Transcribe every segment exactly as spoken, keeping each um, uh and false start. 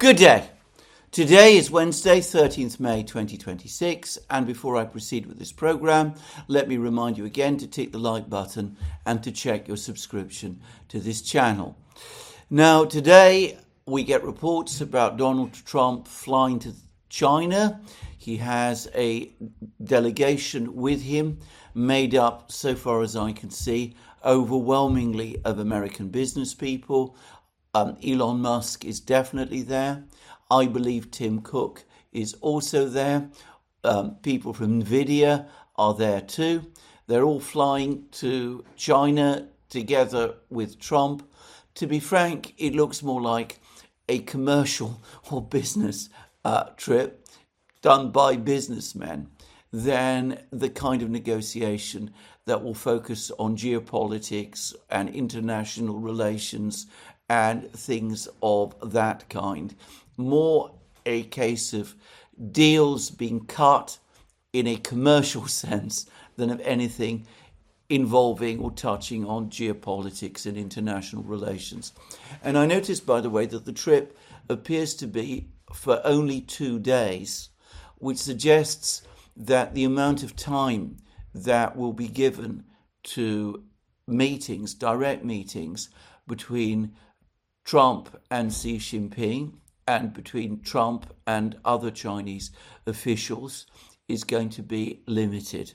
Good day. Today is Wednesday, thirteenth of May twenty twenty-six, and before I proceed with this program, let me remind you again to tick the like button and to check your subscription to this channel. Now, today we get reports about Donald Trump flying to China. He has a delegation with him made up, so far as I can see, overwhelmingly of American business people. Um, Elon Musk is definitely there. I believe Tim Cook is also there. Um, people from NVIDIA are there too. They're all flying to China together with Trump. To be frank, it looks more like a commercial or business uh, trip done by businessmen than the kind of negotiation that will focus on geopolitics and international relations and things of that kind. More a case of deals being cut in a commercial sense than of anything involving or touching on geopolitics and international relations. And I noticed, by the way, that the trip appears to be for only two days, which suggests that the amount of time that will be given to meetings, direct meetings between Trump and Xi Jinping and between Trump and other Chinese officials is going to be limited.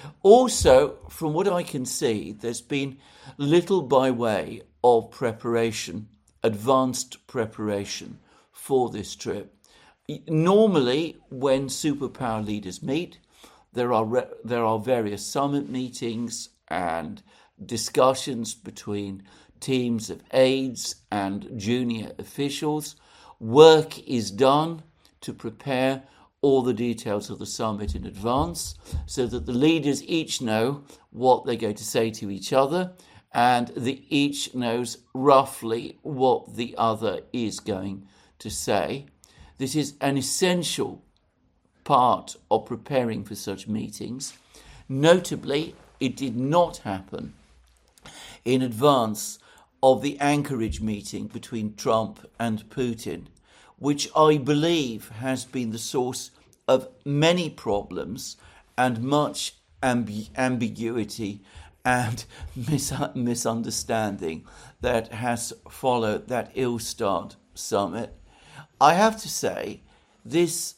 Also, from what I can see, there's been little by way of preparation, advanced preparation for this trip. Normally, when superpower leaders meet, there are re- there are various summit meetings and discussions between teams of aides and junior officials. Work is done to prepare all the details of the summit in advance so that the leaders each know what they're going to say to each other and the each knows roughly what the other is going to say. This is an essential part of preparing for such meetings. Notably, it did not happen in advance of the Anchorage meeting between Trump and Putin, which I believe has been the source of many problems and much amb- ambiguity and mis- misunderstanding that has followed that ill-starred summit. I have to say, this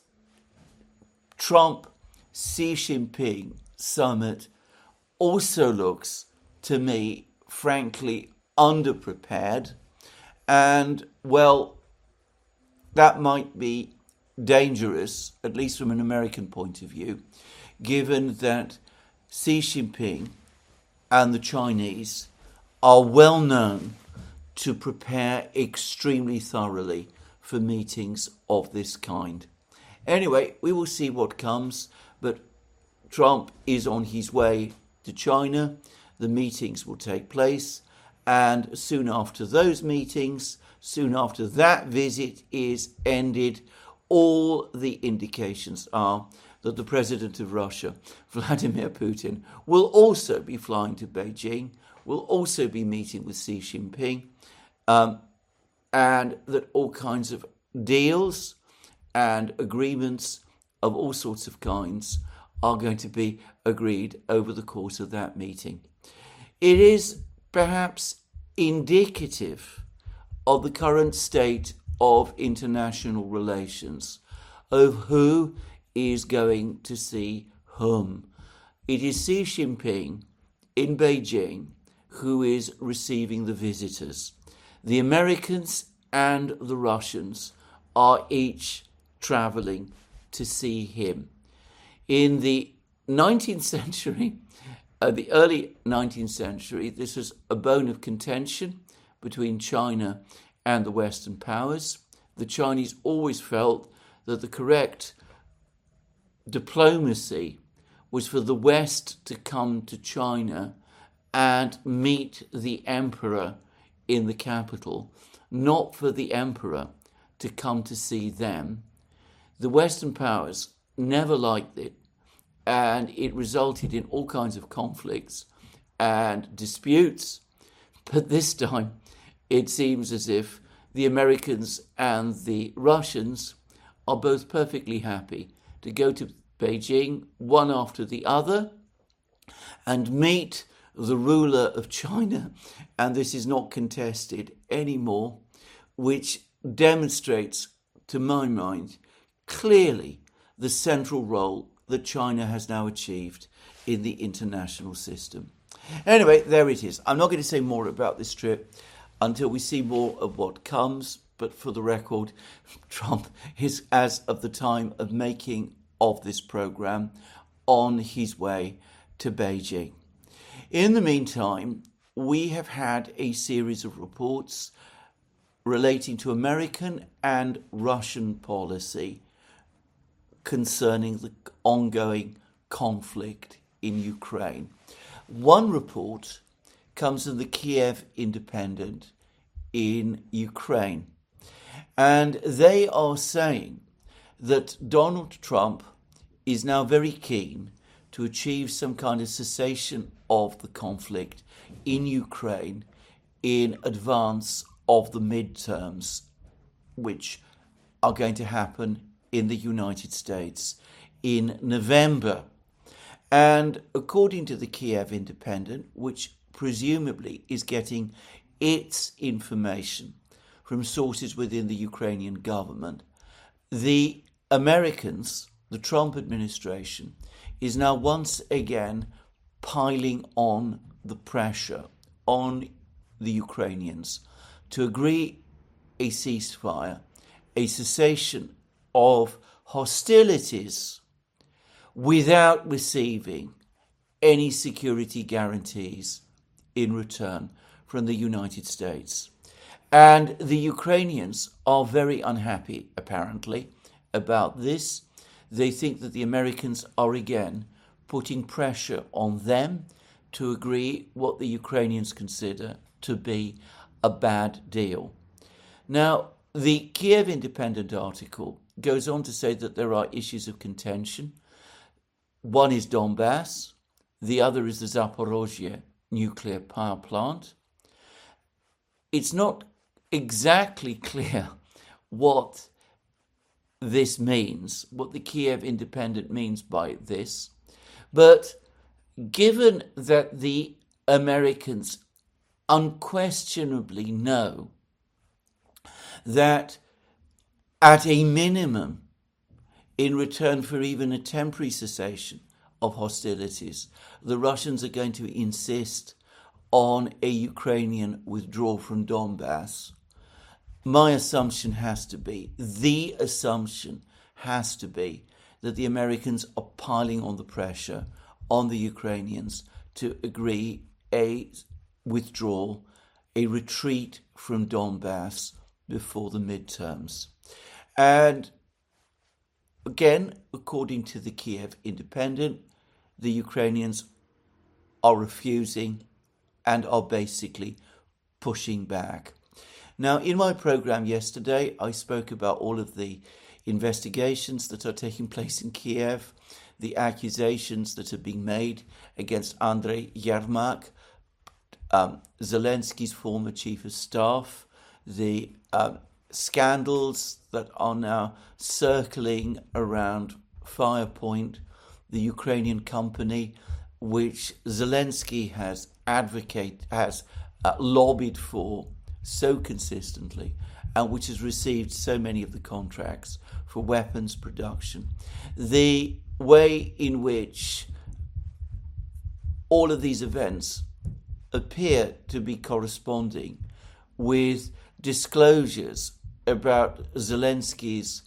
Trump-Xi Jinping summit also looks, to me, frankly, underprepared, and well, that might be dangerous, at least from an American point of view, given that Xi Jinping and the Chinese are well known to prepare extremely thoroughly for meetings of this kind. Anyway, we will see what comes, but Trump is on his way to China. The meetings will take place. And soon after those meetings, soon after that visit is ended, all the indications are that the president of Russia, Vladimir Putin, will also be flying to Beijing, will also be meeting with Xi Jinping, um, and that all kinds of deals and agreements of all sorts of kinds are going to be agreed over the course of that meeting. It is perhaps indicative of the current state of international relations, of who is going to see whom. It is Xi Jinping in Beijing who is receiving the visitors. The Americans and the Russians are each traveling to see him. In the nineteenth century, Uh, the early nineteenth century, this was a bone of contention between China and the Western powers. The Chinese always felt that the correct diplomacy was for the West to come to China and meet the emperor in the capital, not for the emperor to come to see them. The Western powers never liked it, and it resulted in all kinds of conflicts and disputes. But this time, it seems as if the Americans and the Russians are both perfectly happy to go to Beijing, one after the other, and meet the ruler of China, and this is not contested anymore, which demonstrates, to my mind, clearly the central role that China has now achieved in the international system. Anyway, there it is. I'm not going to say more about this trip until we see more of what comes, but for the record, Trump is, as of the time of making of this program, on his way to Beijing. In the meantime, we have had a series of reports relating to American and Russian policy concerning the ongoing conflict in Ukraine. One report comes from the Kiev Independent in Ukraine, and they are saying that Donald Trump is now very keen to achieve some kind of cessation of the conflict in Ukraine in advance of the midterms, which are going to happen in the United States in November. And according to the Kiev Independent, which presumably is getting its information from sources within the Ukrainian government, the Americans, the Trump administration, is now once again piling on the pressure on the Ukrainians to agree a ceasefire, a cessation of hostilities without receiving any security guarantees in return from the United States. And the Ukrainians are very unhappy, apparently, about this. They think that the Americans are again putting pressure on them to agree what the Ukrainians consider to be a bad deal. Now, the Kiev Independent article goes on to say that there are issues of contention. One is Donbass, the other is the Zaporozhye nuclear power plant. It's not exactly clear what this means, what the Kiev Independent means by this, but given that the Americans unquestionably know that at a minimum, in return for even a temporary cessation of hostilities, the Russians are going to insist on a Ukrainian withdrawal from Donbass, my assumption has to be, the assumption has to be, that the Americans are piling on the pressure on the Ukrainians to agree a withdrawal, a retreat from Donbass before the midterms. And again, according to the Kiev Independent, the Ukrainians are refusing and are basically pushing back. Now, in my program yesterday, I spoke about all of the investigations that are taking place in Kiev, the accusations that are being made against Andrei Yermak, um, Zelensky's former chief of staff, the um, scandals that are now circling around Firepoint, the Ukrainian company which Zelensky has advocate has uh, lobbied for so consistently, and which has received so many of the contracts for weapons production. The way in which all of these events appear to be corresponding with disclosures about Zelensky's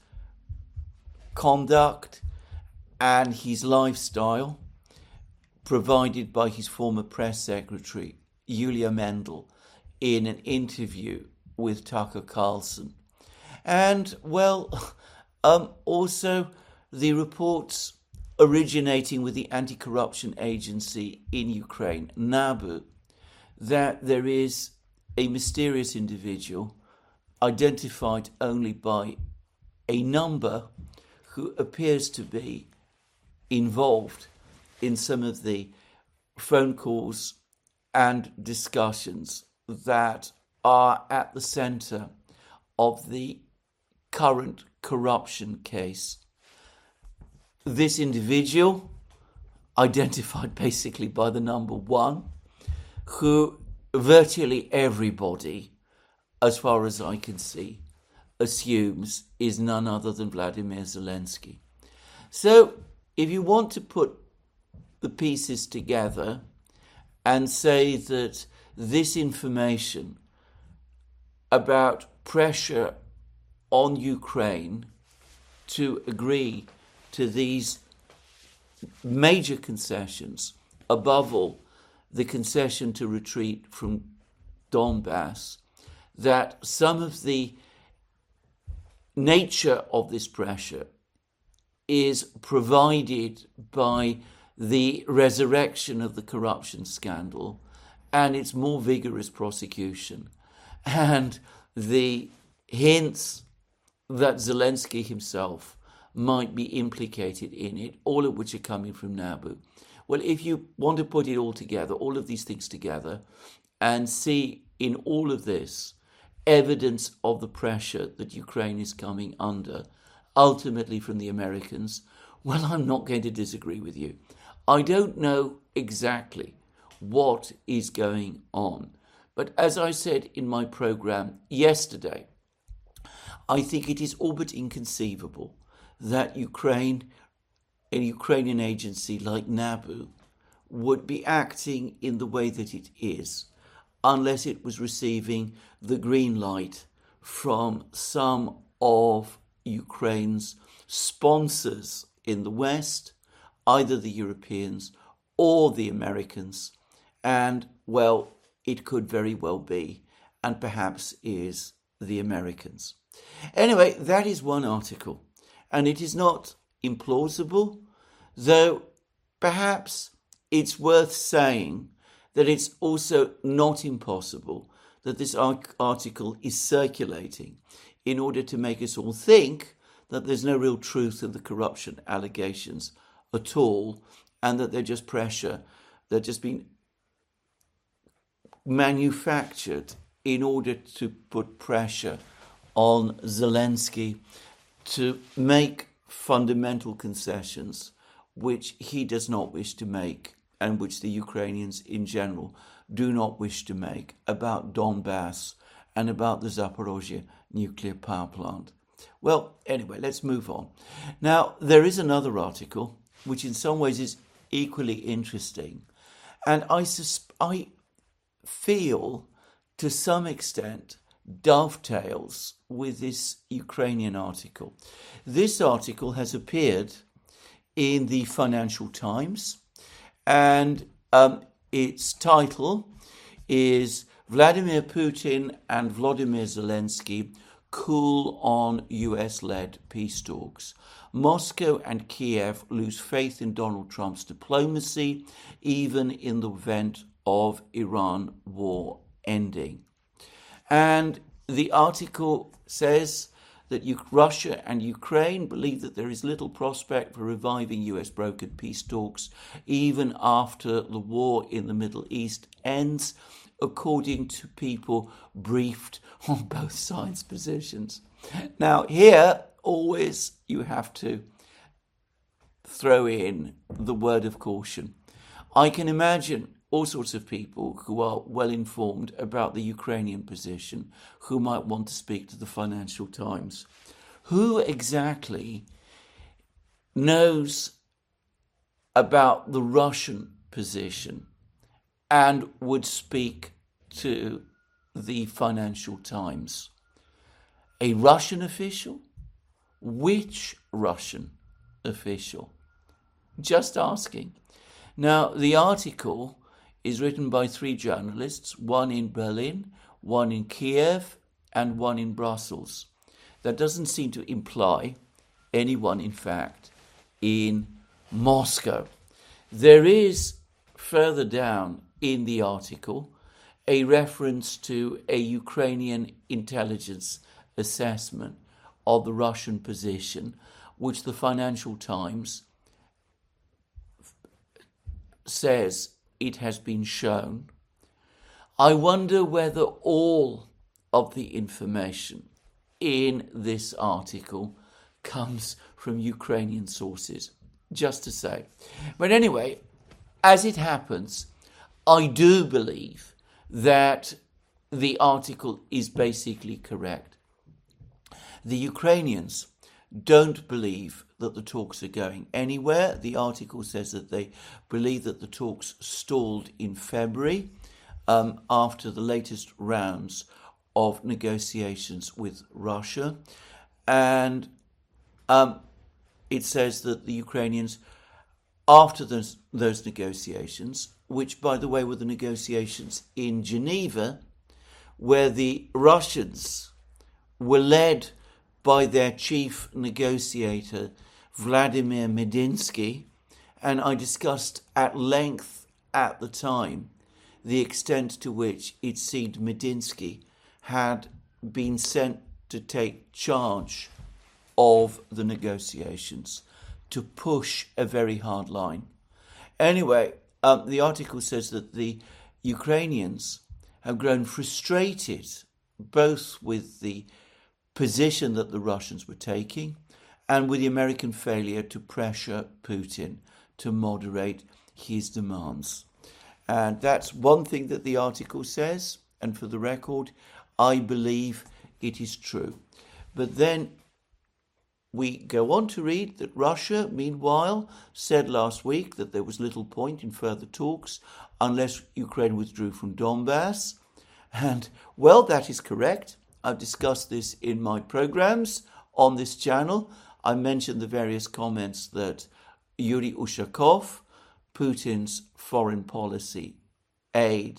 conduct and his lifestyle provided by his former press secretary, Yulia Mendel, in an interview with Tucker Carlson. And, well, um, also the reports originating with the anti-corruption agency in Ukraine, NABU, that there is a mysterious individual identified only by a number who appears to be involved in some of the phone calls and discussions that are at the center of the current corruption case. This individual, identified basically by the number one, who virtually everybody, as far as I can see, assumes is none other than Vladimir Zelensky. So if you want to put the pieces together and say that this information about pressure on Ukraine to agree to these major concessions, above all the concession to retreat from Donbass, that some of the nature of this pressure is provided by the resurrection of the corruption scandal and its more vigorous prosecution, and the hints that Zelensky himself might be implicated in it, all of which are coming from NABU. Well, if you want to put it all together, all of these things together, and see in all of this evidence of the pressure that Ukraine is coming under, ultimately from the Americans, well, I'm not going to disagree with you. I don't know exactly what is going on. But as I said in my program yesterday, I think it is all but inconceivable that Ukraine, a Ukrainian agency like NABU, would be acting in the way that it is unless it was receiving the green light from some of Ukraine's sponsors in the West, either the Europeans or the Americans, and, well, it could very well be, and perhaps is, the Americans. Anyway, that is one article, and it is not implausible, though perhaps it's worth saying that it's also not impossible that this article is circulating in order to make us all think that there's no real truth in the corruption allegations at all, and that they're just pressure, they're just being manufactured in order to put pressure on Zelensky to make fundamental concessions which he does not wish to make, and which the Ukrainians in general do not wish to make, about Donbass and about the Zaporozhye nuclear power plant. Well, anyway, let's move on. Now, there is another article which in some ways is equally interesting, and I, sus- I feel to some extent dovetails with this Ukrainian article. This article has appeared in the Financial Times, and um, its title is Vladimir Putin and Volodymyr Zelensky cool on U S-led peace talks. Moscow and Kiev lose faith in Donald Trump's diplomacy, even in the event of Iran war ending. And the article says that Russia and Ukraine believe that there is little prospect for reviving U S-brokered peace talks even after the war in the Middle East ends, according to people briefed on both sides' positions. Now, here, always you have to throw in the word of caution. I can imagine all sorts of people who are well informed about the Ukrainian position who might want to speak to the Financial Times. Who exactly knows about the Russian position and would speak to the Financial Times? A Russian official? Which Russian official? Just asking. Now, the article is written by three journalists, one in Berlin, one in Kiev, and one in Brussels. That doesn't seem to imply anyone, in fact, in Moscow. There is, further down in the article, a reference to a Ukrainian intelligence assessment of the Russian position, which the Financial Times says it has been shown. I wonder whether all of the information in this article comes from Ukrainian sources, just to say. But anyway, as it happens, I do believe that the article is basically correct. The Ukrainians don't believe that the talks are going anywhere. The article says that they believe that the talks stalled in February um, after the latest rounds of negotiations with Russia. And um, it says that the Ukrainians, after those, those negotiations, which, by the way, were the negotiations in Geneva, where the Russians were led by their chief negotiator, Vladimir Medinsky, and I discussed at length at the time the extent to which it seemed Medinsky had been sent to take charge of the negotiations, to push a very hard line. Anyway, um, the article says that the Ukrainians have grown frustrated both with the position that the Russians were taking and with the American failure to pressure Putin to moderate his demands. And that's one thing that the article says, and for the record, I believe it is true. But then we go on to read that Russia, meanwhile, said last week that there was little point in further talks unless Ukraine withdrew from Donbass. And, well, that is correct. I've discussed this in my programs on this channel. I mentioned the various comments that Yuri Ushakov, Putin's foreign policy aide,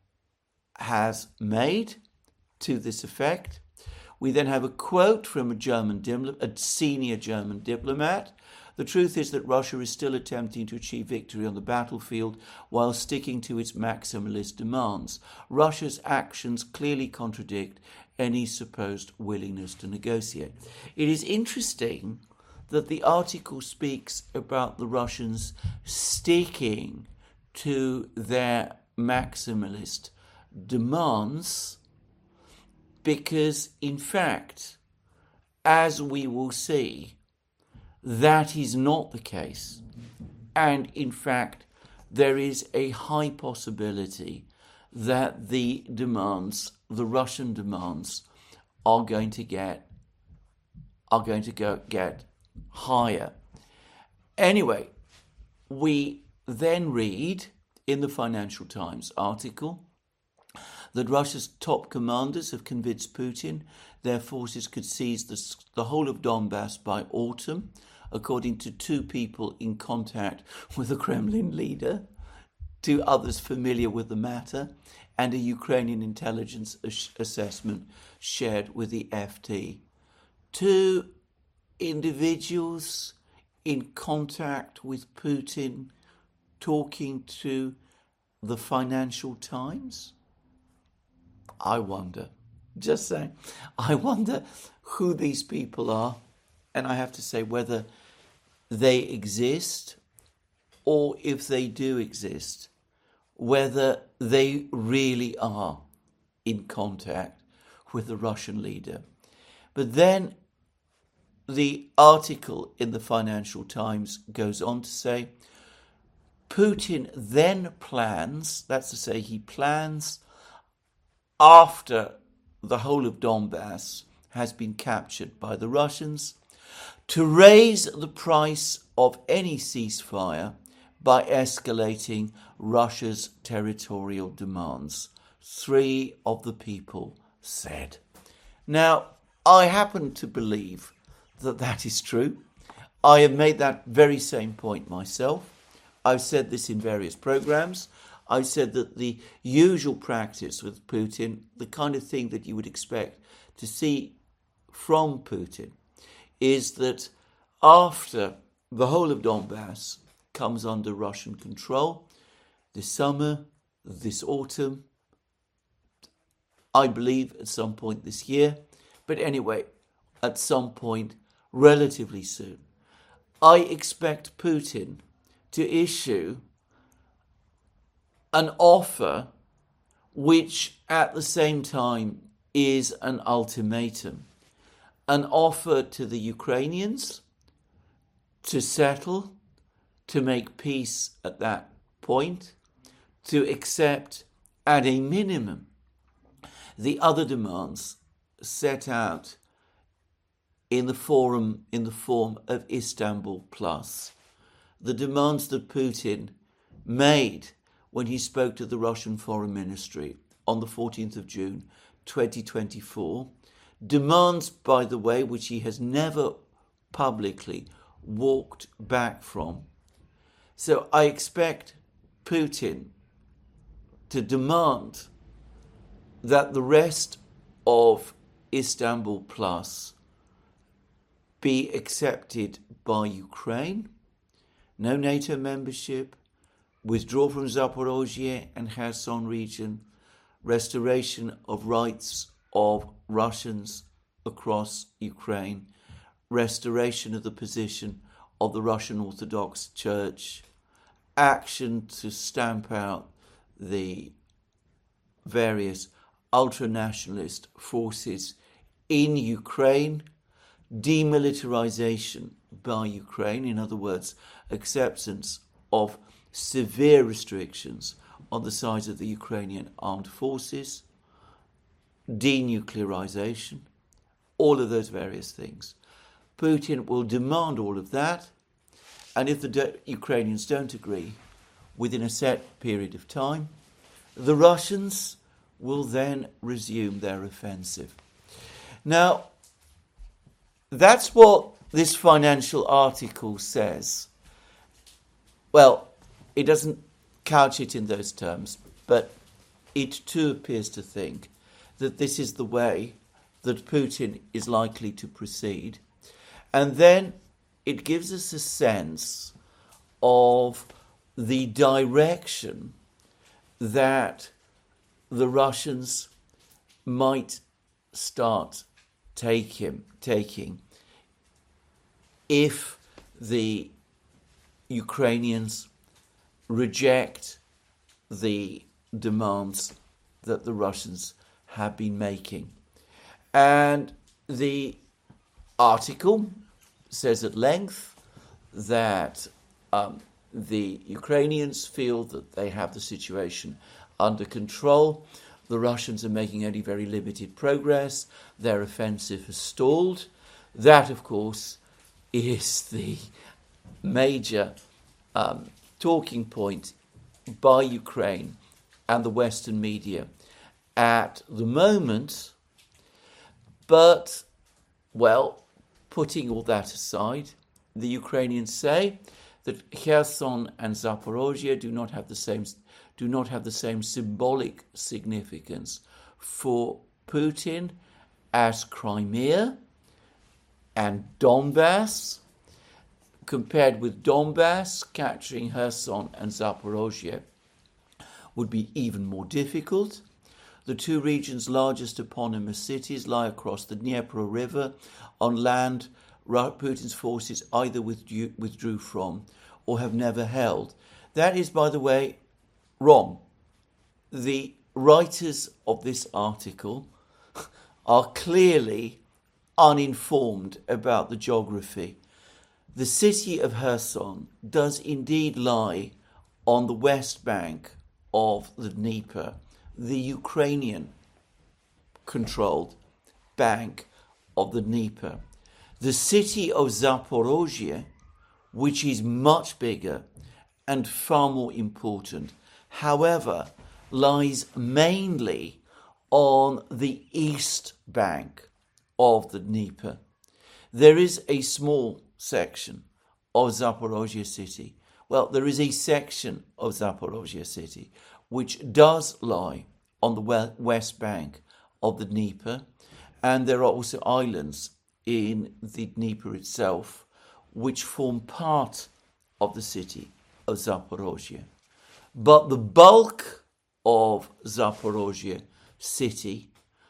has made to this effect. We then have a quote from a German, a senior German diplomat. The truth is that Russia is still attempting to achieve victory on the battlefield while sticking to its maximalist demands. Russia's actions clearly contradict any supposed willingness to negotiate. It is interesting that the article speaks about the Russians sticking to their maximalist demands because, in fact, as we will see, that is not the case. And, in fact, there is a high possibility that the demands, the Russian demands, are going to get are going to go get higher. Anyway, we then read in the Financial Times article that Russia's top commanders have convinced Putin their forces could seize the, the whole of Donbass by autumn, according to two people in contact with the Kremlin leader, two others familiar with the matter, and a Ukrainian intelligence assessment shared with the F T. Two individuals in contact with Putin talking to the Financial Times? I wonder, just saying, I wonder who these people are, and I have to say whether they exist, or if they do exist, whether they really are in contact with the Russian leader. But then the article in the Financial Times goes on to say, Putin then plans, that's to say he plans after the whole of Donbass has been captured by the Russians, to raise the price of any ceasefire by escalating Russia's territorial demands, three of the people said. Now, I happen to believe that that is true. I have made that very same point myself. I've said this in various programs. I said that the usual practice with Putin, the kind of thing that you would expect to see from Putin, is that after the whole of Donbass comes under Russian control, this summer, this autumn, I believe at some point this year, but anyway, at some point relatively soon, I expect Putin to issue an offer which at the same time is an ultimatum. an offer to the Ukrainians to settle, to make peace at that point, to accept at a minimum the other demands set out in the forum in the form of Istanbul Plus, the demands that Putin made when he spoke to the Russian Foreign Ministry on the fourteenth of June twenty twenty-four, demands, by the way, which he has never publicly walked back from. So I expect Putin to demand that the rest of Istanbul Plus be accepted by Ukraine, no NATO membership, withdrawal from Zaporozhye and Kherson region, restoration of rights of Russians across Ukraine, restoration of the position of the Russian Orthodox Church, action to stamp out the various ultranationalist forces in Ukraine, demilitarization by Ukraine, in other words, acceptance of severe restrictions on the size of the Ukrainian armed forces, denuclearization, all of those various things. Putin will demand all of that, and if the de- Ukrainians don't agree within a set period of time, the Russians will then resume their offensive. Now, that's what this financial article says. Well, it doesn't couch it in those terms, but it too appears to think that this is the way that Putin is likely to proceed. And then it gives us a sense of the direction that the Russians might start take him, taking if the Ukrainians reject the demands that the Russians have been making. And the article says at length that um, the Ukrainians feel that they have the situation under control. The Russians are making only very limited progress. Their offensive has stalled. That, of course, is the major um, talking point by Ukraine and the Western media at the moment. But, well, putting all that aside, the Ukrainians say that Kherson and Zaporozhye do not have the same do not have the same symbolic significance for Putin as Crimea and Donbass. Compared with Donbass, capturing Kherson and Zaporozhye would be even more difficult. The two regions' largest eponymous cities lie across the Dnieper River. On land, Putin's forces either withdrew, withdrew from or have never held. That is, by the way, wrong. The writers of this article are clearly uninformed about the geography. The city of Kherson does indeed lie on the west bank of the Dnieper, the Ukrainian-controlled bank of the Dnieper. The city of Zaporozhye, which is much bigger and far more important, however, lies mainly on the east bank of the Dnieper. There is a small section of Zaporozhye city. Well, there is a section of Zaporozhye city which does lie on the west bank of the Dnieper, and there are also islands in the Dnieper itself which form part of the city of Zaporozhye. But the bulk of Zaporozhye city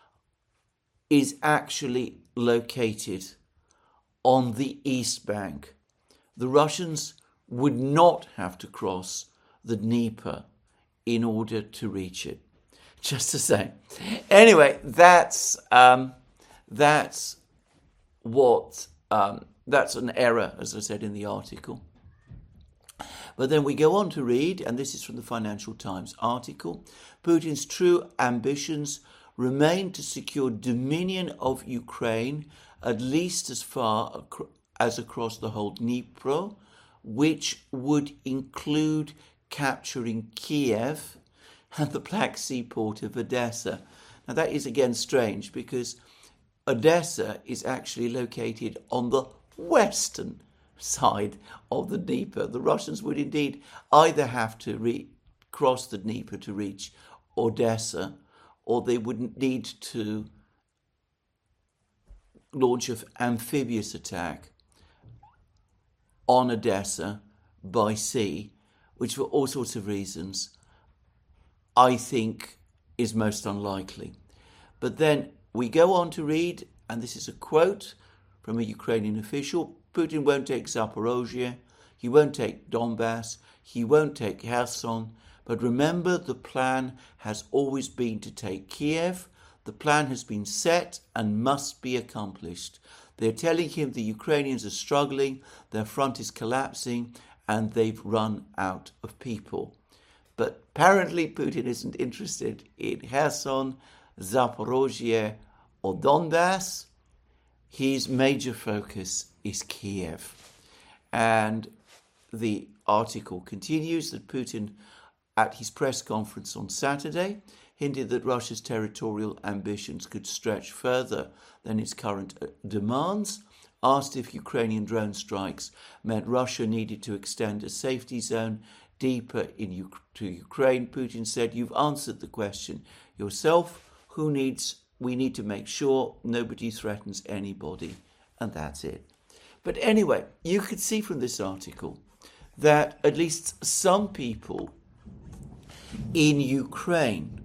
is actually located on the east bank. The Russians would not have to cross the Dnieper in order to reach it. Just to say. Anyway, that's um, that's what, um, that's an error, as I said in the article. But then we go on to read, and this is from the Financial Times article, Putin's true ambitions remain to secure dominion of Ukraine at least as far as across the whole Dnipro, which would include capturing Kiev and the Black Sea port of Odessa. Now that is again strange because Odessa is actually located on the western side of the Dnieper. The Russians would indeed either have to re- cross the Dnieper to reach Odessa, or they would need to launch an amphibious attack on Odessa by sea, which for all sorts of reasons I think is most unlikely. But then we go on to read, and this is a quote from a Ukrainian official, Putin won't take Zaporozhye, he won't take Donbass, he won't take Kherson, but remember the plan has always been to take Kiev. The plan has been set and must be accomplished. They're telling him the Ukrainians are struggling, their front is collapsing, and they've run out of people. But apparently Putin isn't interested in Kherson, Zaporozhye, or Donbass. His major focus is Kiev. And the article continues that Putin, at his press conference on Saturday, hinted that Russia's territorial ambitions could stretch further than its current demands. Asked if Ukrainian drone strikes meant Russia needed to extend a safety zone deeper in U- to Ukraine, Putin said, "You've answered the question yourself. Who needs? We need to make sure nobody threatens anybody," and that's it. But anyway, you could see from this article that at least some people in Ukraine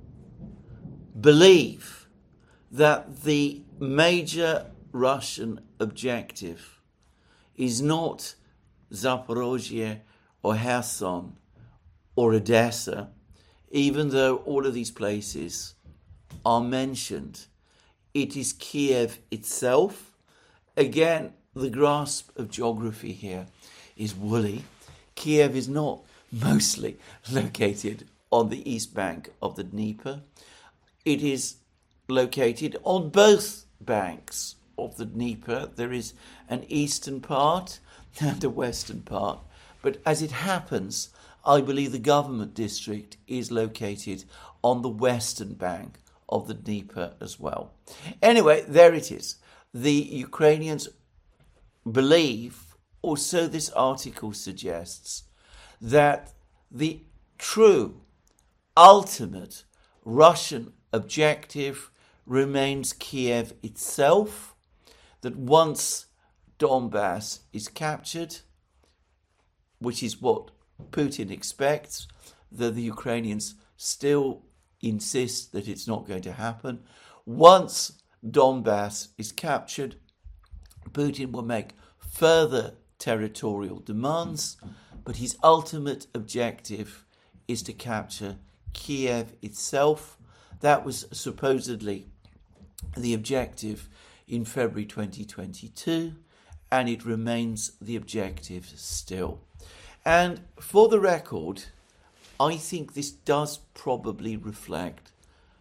believe that the major Russian objective is not Zaporozhye or Kherson or Odessa, even though all of these places are mentioned. It is Kiev itself. Again, the grasp of geography here is woolly. Kiev is not mostly located on the east bank of the Dnieper. It is located on both banks of the Dnieper. There is an eastern part and a western part. But as it happens, I believe the government district is located on the western bank of the Dnieper as well. Anyway, there it is. The Ukrainians believe, or so this article suggests, that the true, ultimate Russian objective remains Kiev itself, that once Donbass is captured, which is what Putin expects, that the Ukrainians still insist that it's not going to happen. Once Donbass is captured, Putin will make further territorial demands, but his ultimate objective is to capture Kiev itself. That was supposedly the objective in February twenty twenty-two, and it remains the objective still. And for the record, I think this does probably reflect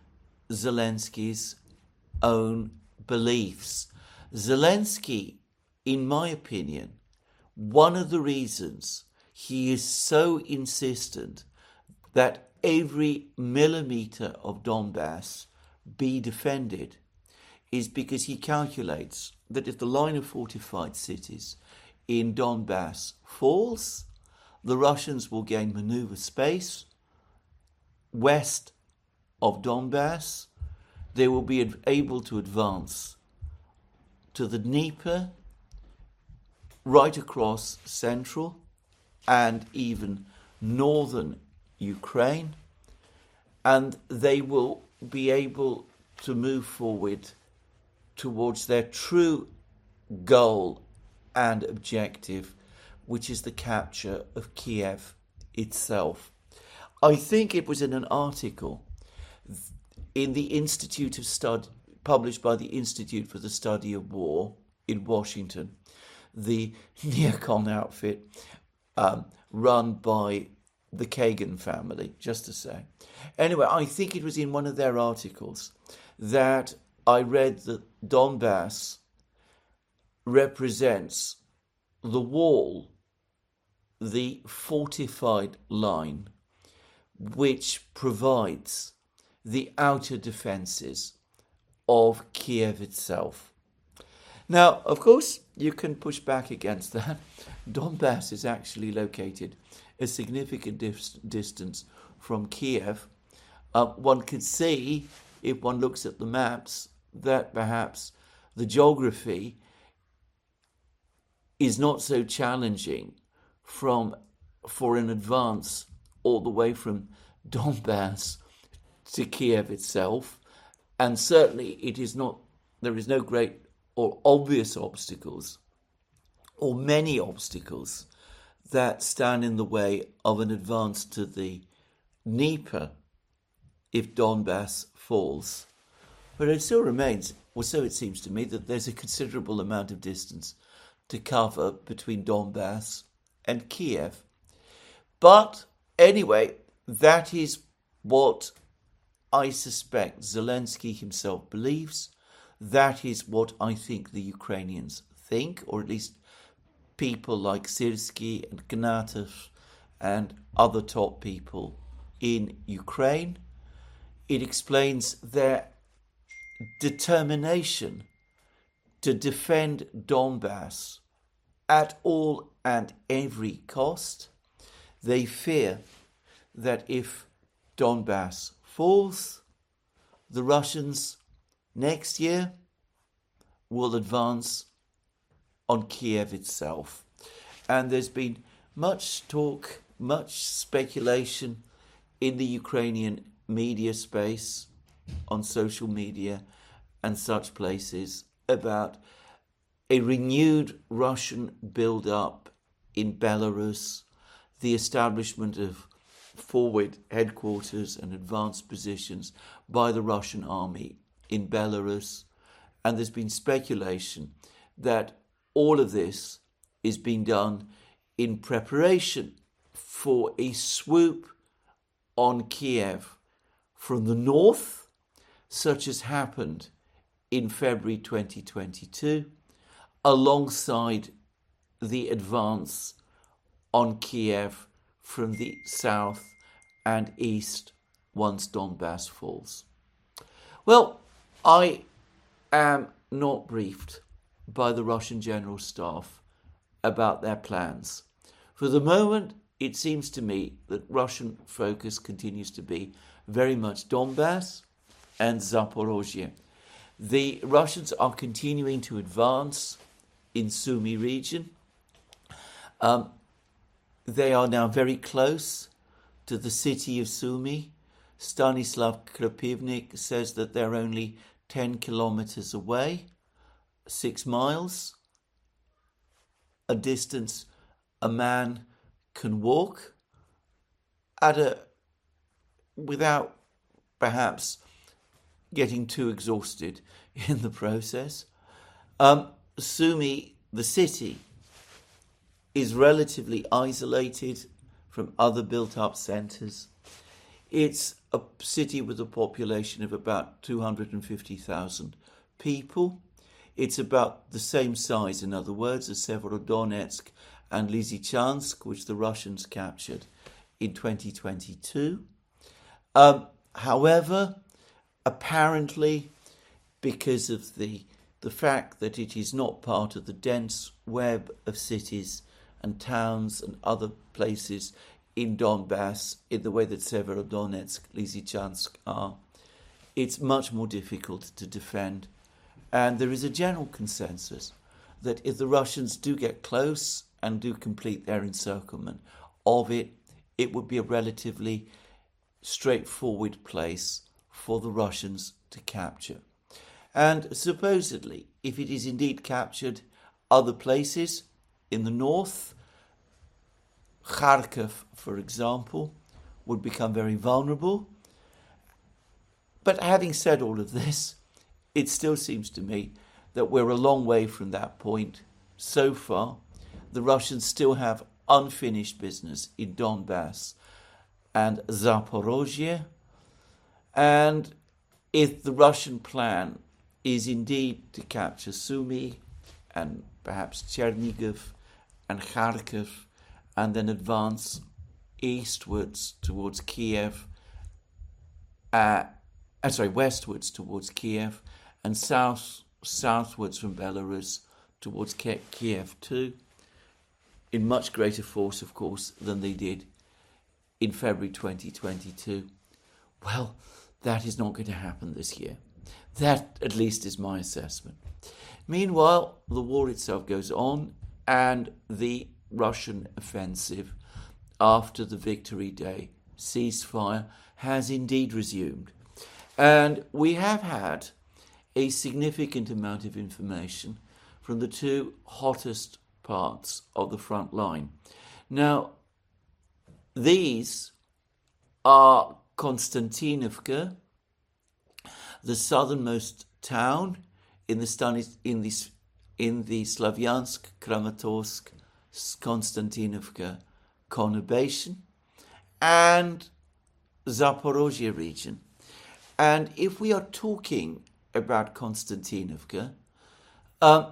Zelensky's own beliefs. Zelensky, in my opinion, one of the reasons he is so insistent that every millimeter of Donbass be defended is because he calculates that if the line of fortified cities in Donbass falls, the Russians will gain maneuver space west of Donbass. They will be able to advance to the Dnieper, right across central and even northern Ukraine, and they will be able to move forward towards their true goal and objective, which is the capture of Kiev itself. I think it was in an article in the Institute of Study, published by the Institute for the Study of War, in Washington, the neocon outfit um, run by the Kagan family, just to say. Anyway, I think it was in one of their articles that I read that Donbass represents the wall, the fortified line, which provides the outer defences of Kiev itself. Now, of course, you can push back against that. Donbass is actually located a significant dis- distance from Kiev. Uh, one can see, if one looks at the maps, that perhaps the geography is not so challenging from for an advance all the way from Donbass to Kiev itself, and certainly it is not. There is no great or obvious obstacles, or many obstacles, that stand in the way of an advance to the Dnieper if Donbass falls. But it still remains, or so it seems to me, that there's a considerable amount of distance to cover between Donbass and Kiev. But anyway, that is what I suspect Zelensky himself believes. That is what I think the Ukrainians think, or at least people like Syrskyi and Gnatov and other top people in Ukraine. It explains their determination to defend Donbass at all and every cost. They fear that if Donbass falls, the Russians next year will advance on Kiev itself. And there's been much talk, much speculation in the Ukrainian media space, on social media and such places, about a renewed Russian build-up in Belarus, the establishment of forward headquarters and advanced positions by the Russian army in Belarus. And there's been speculation that all of this is being done in preparation for a swoop on Kiev from the north, such as happened in February twenty twenty-two, alongside the advance on Kiev from the south and east once Donbass falls. Well, I am not briefed by the Russian General Staff about their plans. For the moment, it seems to me that Russian focus continues to be very much Donbass and Zaporozhye. The Russians are continuing to advance in Sumy region. Um, they are now very close to the city of Sumy. Stanislav Krapivnik says that they're only ten kilometers away, six miles, a distance a man can walk at a without perhaps getting too exhausted in the process. Um, Sumy, the city, is relatively isolated from other built-up centres. It's a city with a population of about two hundred fifty thousand people. It's about the same size, in other words, as Severodonetsk and Lysychansk, which the Russians captured in twenty twenty-two. Um, however, apparently, because of the the fact that it is not part of the dense web of cities and towns and other places in Donbass in the way that Severodonetsk, Lysychansk are, it's much more difficult to defend. And there is a general consensus that if the Russians do get close and do complete their encirclement of it, it would be a relatively straightforward place for the Russians to capture. And supposedly, if it is indeed captured, other places in the north, Kharkiv, for example, would become very vulnerable. But having said all of this, it still seems to me that we're a long way from that point. So far, the Russians still have unfinished business in Donbass and Zaporozhye. And if the Russian plan is indeed to capture Sumy and perhaps Chernigov and Kharkiv and then advance eastwards towards Kiev, uh, uh, sorry, westwards towards Kiev and south southwards from Belarus towards Kiev too, in much greater force, of course, than they did in February twenty twenty-two. Well, that is not going to happen this year. That, at least, is my assessment. Meanwhile, the war itself goes on, and the Russian offensive after the Victory Day ceasefire has indeed resumed. And we have had a significant amount of information from the two hottest parts of the front line. Now, these are Konstantinovka, the southernmost town in the in the in the Slavyansk, Kramatorsk, Konstantinovka conurbation, and Zaporozhye region. And if we are talking about Konstantinovka, uh,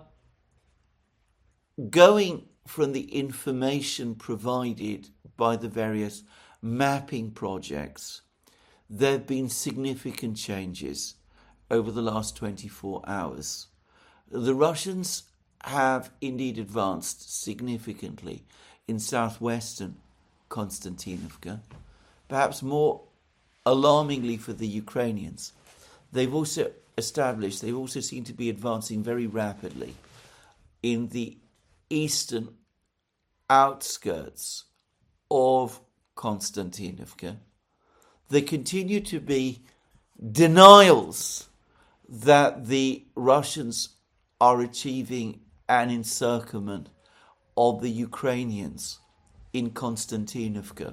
going from the information provided by the various mapping projects, there have been significant changes over the last twenty-four hours. The Russians have indeed advanced significantly in southwestern Konstantinovka, perhaps more alarmingly for the Ukrainians. They've also established, they also seem to be advancing very rapidly in the eastern outskirts of Konstantinovka. There continue to be denials that the Russians are achieving an encirclement of the Ukrainians in Konstantinovka.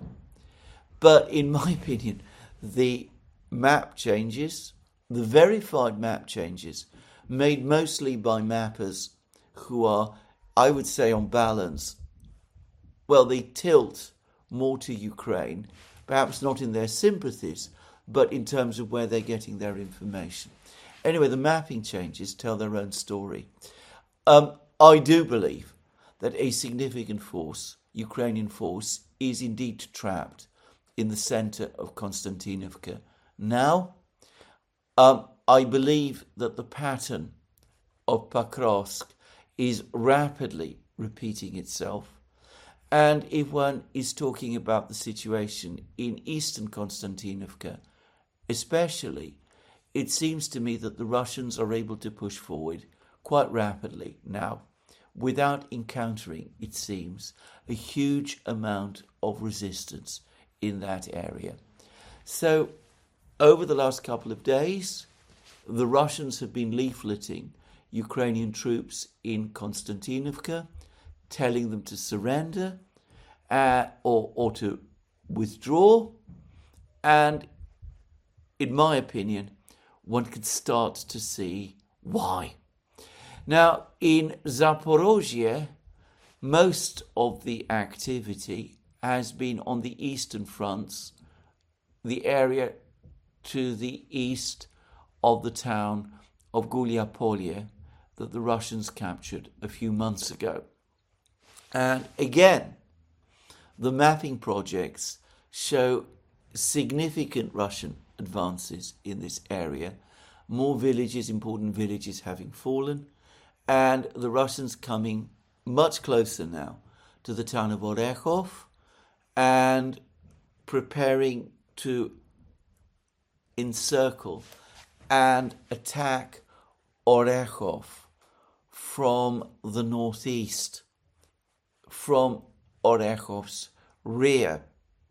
But in my opinion, the map changes, the verified map changes, made mostly by mappers who are, I would say on balance, well, they tilt more to Ukraine, perhaps not in their sympathies, but in terms of where they're getting their information. Anyway, the mapping changes tell their own story. Um, I do believe that a significant force, Ukrainian force, is indeed trapped in the center of Konstantinovka. Now, um, I believe that the pattern of Pakrovsk is rapidly repeating itself. And if one is talking about the situation in eastern Konstantinovka, especially, it seems to me that the Russians are able to push forward quite rapidly now, without encountering, it seems, a huge amount of resistance in that area. So, over the last couple of days, the Russians have been leafleting Ukrainian troops in Konstantinovka, telling them to surrender uh, or, or to withdraw. And in my opinion, one could start to see why. Now, in Zaporozhye, most of the activity has been on the eastern fronts, the area to the east of the town of Gulyapolye that the Russians captured a few months ago. And again, the mapping projects show significant Russian advances in this area, more villages, important villages having fallen, and the Russians coming much closer now to the town of Orekhov and preparing to encircle and attack Orekhov from the northeast, from Orekhov's rear.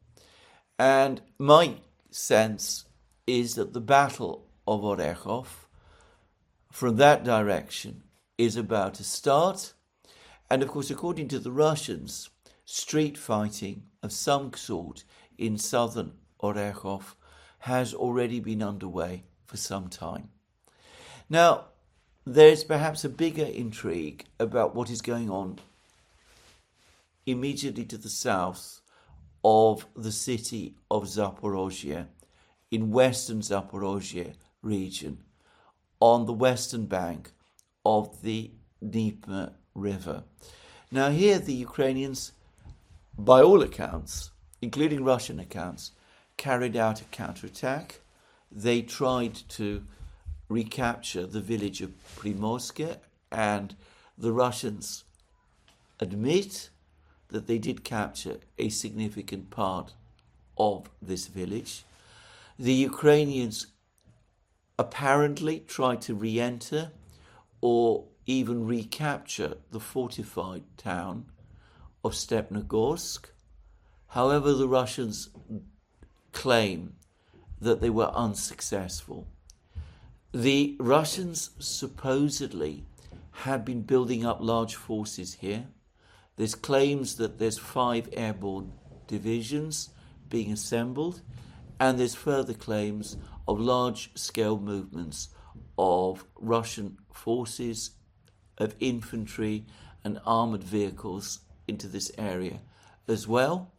And my sense is that the Battle of Orekhov from that direction is about to start. And of course, according to the Russians, street fighting of some sort in southern Orekhov has already been underway for some time. Now, there's perhaps a bigger intrigue about what is going on immediately to the south of the city of Zaporozhye, in western Zaporozhye region, on the western bank of the Dnieper River. Now here the Ukrainians, by all accounts, including Russian accounts, carried out a counterattack. They tried to recapture the village of Primorske, and the Russians admit that they did capture a significant part of this village. The Ukrainians apparently tried to re-enter or even recapture the fortified town of Stepnogorsk. However, the Russians claim that they were unsuccessful. The Russians supposedly had been building up large forces here. There's claims that there's five airborne divisions being assembled, and there's further claims of large-scale movements of Russian forces, of infantry and armoured vehicles into this area as well.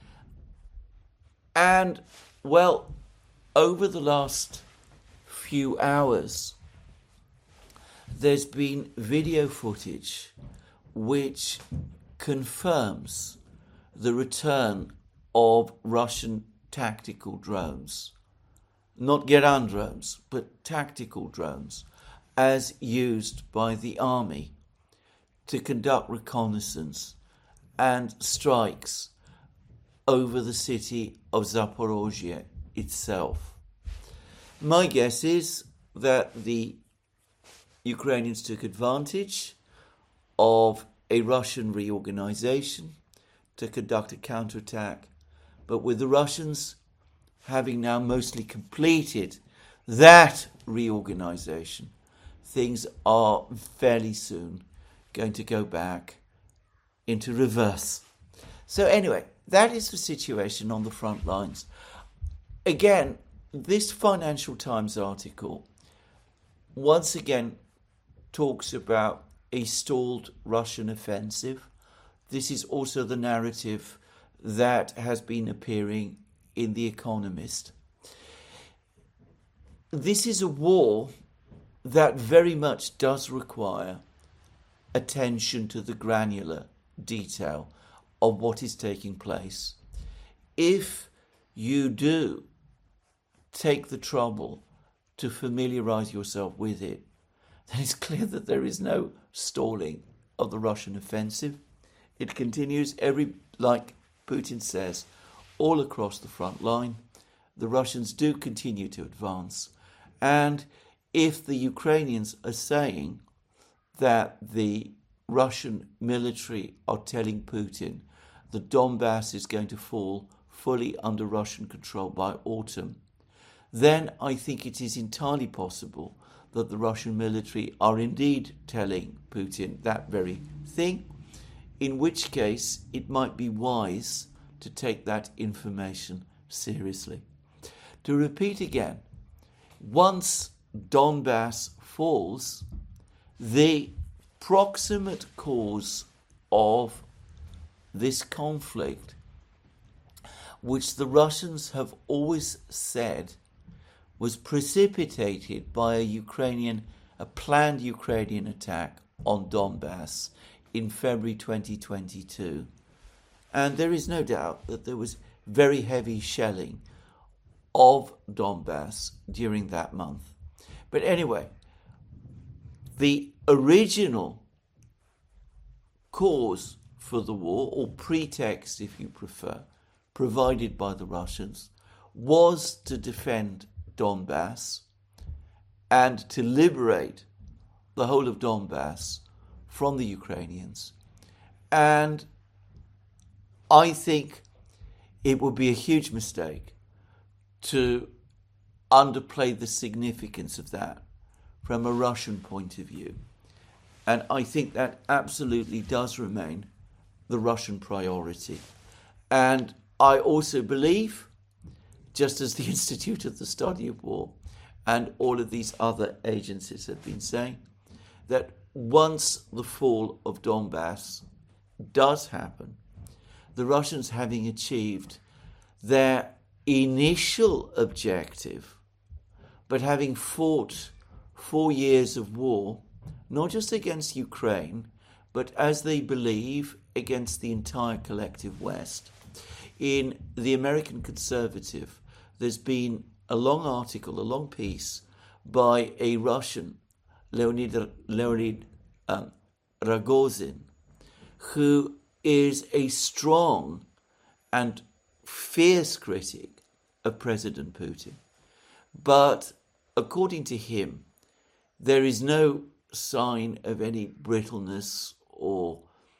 And, well, over the last few hours, there's been video footage which confirms the return of Russian tactical drones, not Geran drones, but tactical drones, as used by the army to conduct reconnaissance and strikes over the city of Zaporozhye itself. My guess is that the Ukrainians took advantage of a Russian reorganization to conduct a counterattack, but with the Russians having now mostly completed that reorganization, things are fairly soon going to go back into reverse. So anyway, that is the situation on the front lines. Again, this Financial Times article once again talks about a stalled Russian offensive. This is also the narrative that has been appearing in The Economist. This is a war that very much does require attention to the granular detail of what is taking place. If you do take the trouble to familiarize yourself with it, then it's clear that there is no stalling of the Russian offensive. It continues, every, like Putin says, all across the front line. The Russians do continue to advance. And if the Ukrainians are saying that the Russian military are telling Putin that Donbass is going to fall fully under Russian control by autumn, then I think it is entirely possible that the Russian military are indeed telling Putin that very thing, in which case it might be wise to take that information seriously. To repeat again, once Donbass falls, the proximate cause of this conflict, which the Russians have always said was precipitated by a Ukrainian, a planned Ukrainian attack on Donbass in February twenty twenty-two. And there is no doubt that there was very heavy shelling of Donbass during that month. But anyway, the original cause for the war, or pretext if you prefer, provided by the Russians, was to defend Donbass and to liberate the whole of Donbass from the Ukrainians. And I think it would be a huge mistake to underplay the significance of that from a Russian point of view. And I think that absolutely does remain the Russian priority. And I also believe, just as the Institute of the Study of War and all of these other agencies have been saying, that once the fall of Donbass does happen, the Russians, having achieved their initial objective, but having fought four years of war, not just against Ukraine, but as they believe, against the entire collective West. In the American Conservative, there's been a long article, a long piece by a Russian, Leonid, Leonid um, Rogozin, who is a strong and fierce critic of President Putin. But according to him, there is no sign of any brittleness or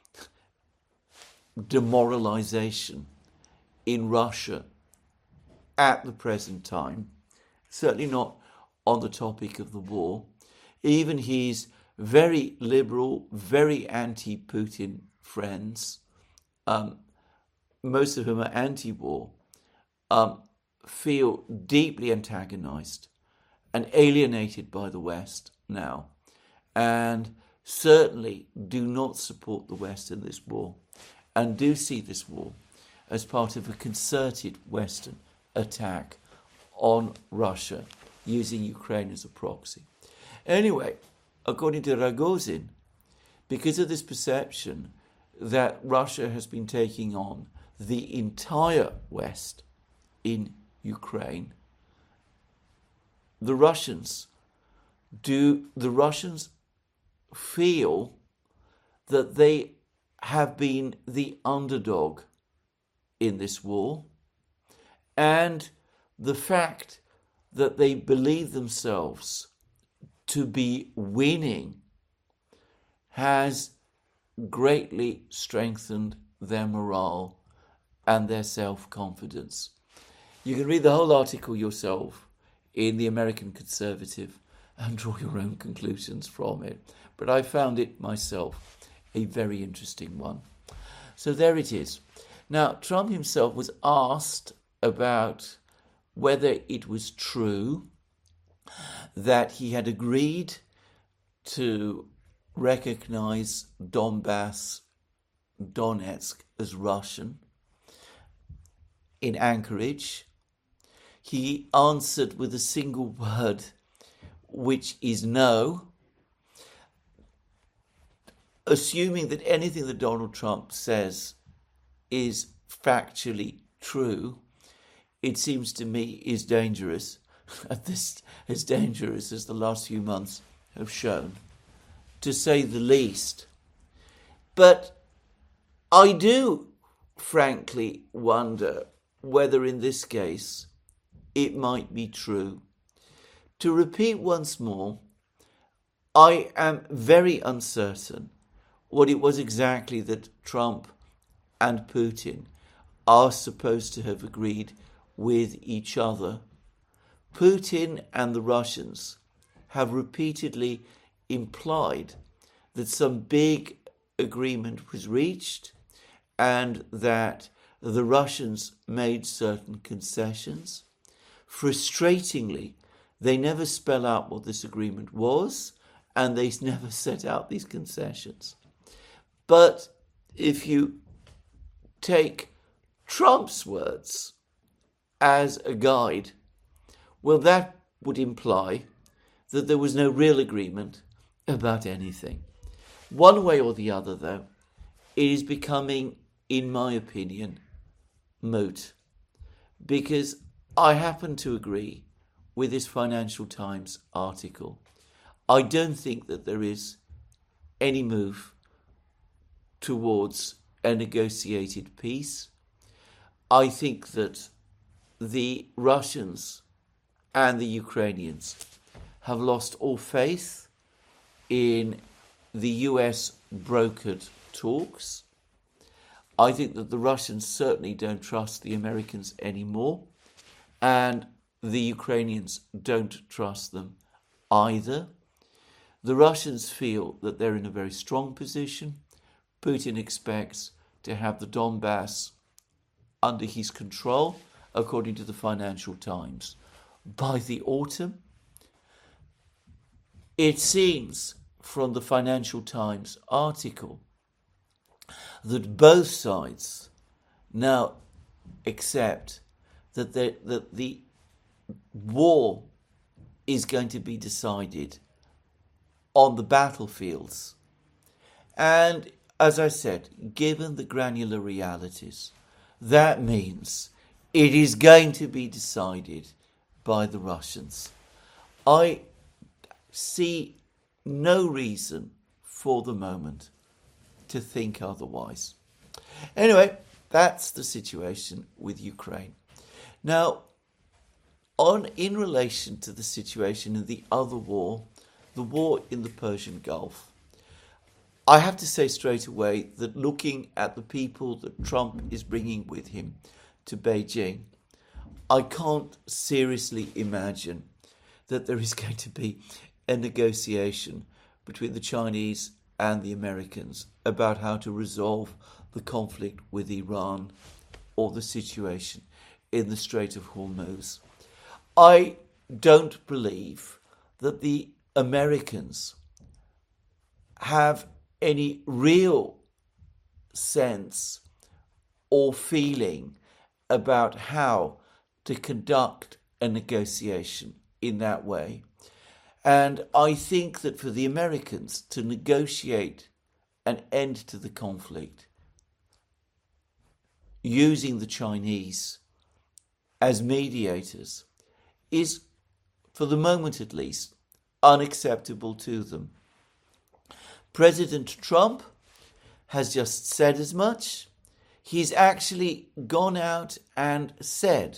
demoralization in Russia at the present time, certainly not on the topic of the war. Even his very liberal, very anti-Putin friends, um, most of whom are anti-war, um, feel deeply antagonized and alienated by the West now, and certainly do not support the West in this war, and do see this war as part of a concerted Western attack on Russia, using Ukraine as a proxy. Anyway, according to Rogozin, because of this perception that Russia has been taking on the entire West in Ukraine, the Russians do the Russians feel that they have been the underdog in this war, and the fact that they believe themselves to be winning has greatly strengthened their morale and their self-confidence. You can read the whole article yourself in the American Conservative and draw your own conclusions from it. But I found it myself a very interesting one. So there it is. Now, Trump himself was asked about whether it was true that he had agreed to recognize Donbass, Donetsk as Russian in Anchorage. He answered with a single word, which is no, assuming that anything that Donald Trump says is factually true. It seems to me is dangerous, this as dangerous as the last few months have shown, to say the least. But I do frankly wonder whether in this case it might be true. To repeat once more, I am very uncertain what it was exactly that Trump and Putin are supposed to have agreed with each other. Putin and the Russians have repeatedly implied that some big agreement was reached and that the Russians made certain concessions. Frustratingly, they never spell out what this agreement was, and they never set out these concessions. But if you take Trump's words as a guide, well, that would imply that there was no real agreement about anything. One way or the other, though, it is becoming, in my opinion, moot. Because I happen to agree with this Financial Times article. I don't think that there is any move towards a negotiated peace. I think that the Russians and the Ukrainians have lost all faith in the U S brokered talks. I think that the Russians certainly don't trust the Americans anymore, and the Ukrainians don't trust them either. The Russians feel that they're in a very strong position. Putin expects to have the Donbass under his control, according to the Financial Times, by the autumn. It seems from the Financial Times article that both sides now accept that the, that the war is going to be decided on the battlefields. And as I said, given the granular realities, that means it is going to be decided by the Russians. I see no reason for the moment to think otherwise. Anyway, that's the situation with Ukraine. Now, on in relation to the situation in the other war, the war in the Persian Gulf, I have to say straight away that looking at the people that Trump is bringing with him to Beijing, I can't seriously imagine that there is going to be a negotiation between the Chinese and the Americans about how to resolve the conflict with Iran or the situation in the Strait of Hormuz. I don't believe that the Americans have any real sense or feeling about how to conduct a negotiation in that way. And I think that for the Americans to negotiate an end to the conflict using the Chinese as mediators is, for the moment at least, unacceptable to them. President Trump has just said as much. He's actually gone out and said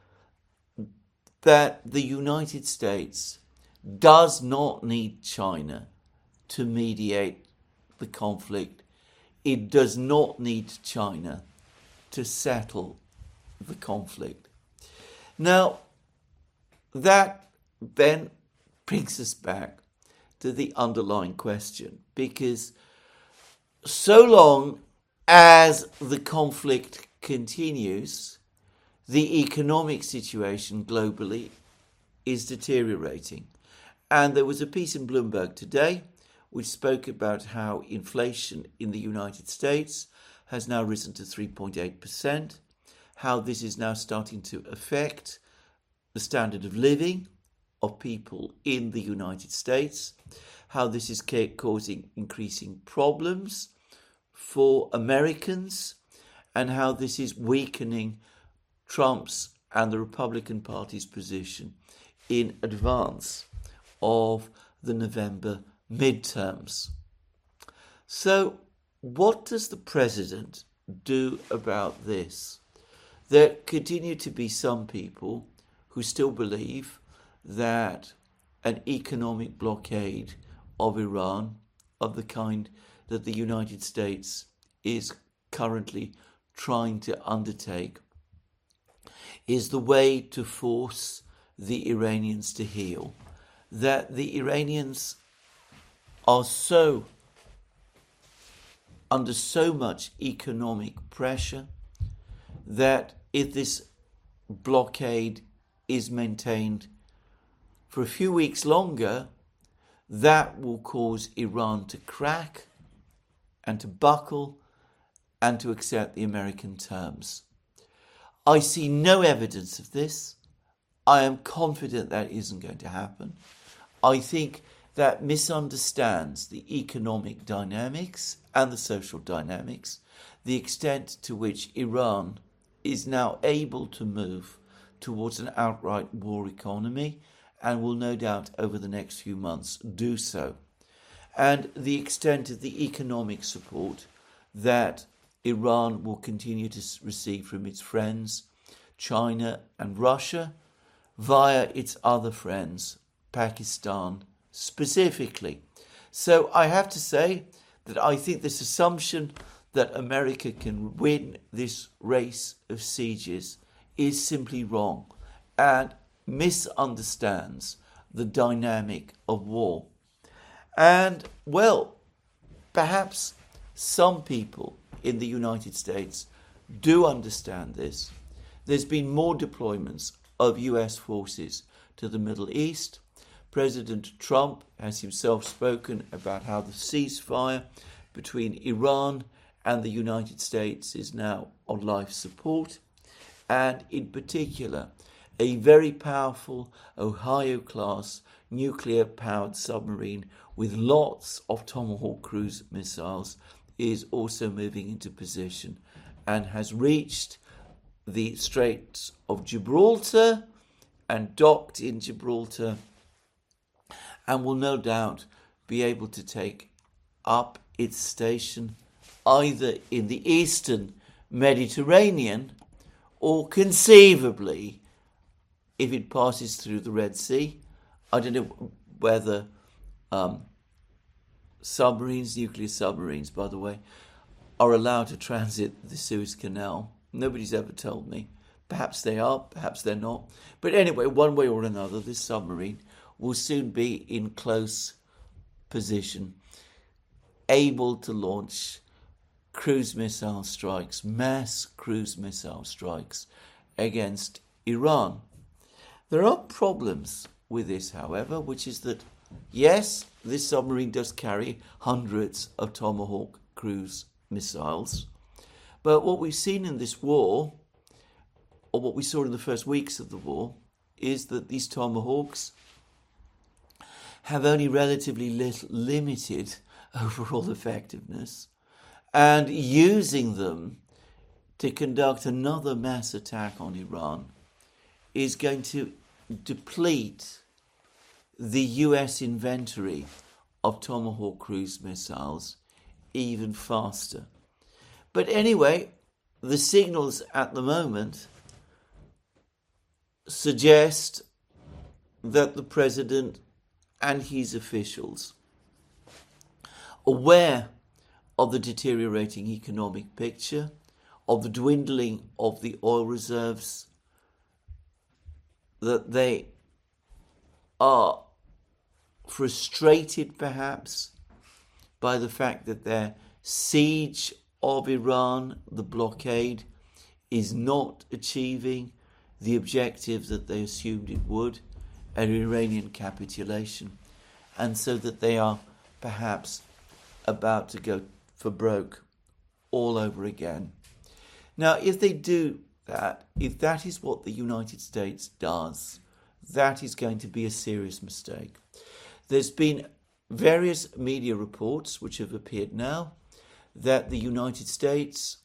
that the United States does not need China to mediate the conflict. It does not need China to settle the conflict. Now, that then brings us back to the underlying question, because so long as the conflict continues, the economic situation globally is deteriorating. And there was a piece in Bloomberg today which spoke about how inflation in the United States has now risen to three point eight percent, how this is now starting to affect the standard of living of people in the United States, how this is causing increasing problems for Americans, and how this is weakening Trump's and the Republican Party's position in advance of the November midterms. So, what does the president do about this? There continue to be some people who still believe that an economic blockade of Iran, of the kind that the United States is currently trying to undertake, is the way to force the Iranians to heal. That the Iranians are so under so much economic pressure that if this blockade is maintained for a few weeks longer, that will cause Iran to crack and to buckle and to accept the American terms. I see no evidence of this. I am confident that isn't going to happen. I think that misunderstands the economic dynamics and the social dynamics, the extent to which Iran is now able to move towards an outright war economy, and will no doubt over the next few months do so, and the extent of the economic support that Iran will continue to receive from its friends, China and Russia, via its other friends, Pakistan specifically. So I have to say that I think this assumption that America can win this race of sieges is simply wrong and misunderstands the dynamic of war. And, well, perhaps some people in the United States do understand this. There's been more deployments of U S forces to the Middle East. President Trump has himself spoken about how the ceasefire between Iran and the United States is now on life support, and in particular, a very powerful Ohio-class nuclear-powered submarine with lots of Tomahawk cruise missiles is also moving into position and has reached the Straits of Gibraltar and docked in Gibraltar, and will no doubt be able to take up its station either in the eastern Mediterranean or conceivably, if it passes through the Red Sea. I don't know whether um, submarines, nuclear submarines, by the way, are allowed to transit the Suez Canal. Nobody's ever told me. Perhaps they are, perhaps they're not. But anyway, one way or another, this submarine will soon be in close position, able to launch cruise missile strikes, mass cruise missile strikes against Iran. There are problems with this, however, which is that, yes, this submarine does carry hundreds of Tomahawk cruise missiles, but what we've seen in this war, or what we saw in the first weeks of the war, is that these Tomahawks have only relatively little, limited overall effectiveness, and using them to conduct another mass attack on Iran is going to deplete the U S inventory of Tomahawk cruise missiles even faster. But anyway, the signals at the moment suggest that the president and his officials, aware of the deteriorating economic picture, of the dwindling of the oil reserves, that they are frustrated perhaps by the fact that their siege of Iran, the blockade, is not achieving the objective that they assumed it would, an Iranian capitulation, and so that they are perhaps about to go for broke all over again. Now, if they do that, if that is what the United States does, that is going to be a serious mistake. There's been various media reports which have appeared now that the United States,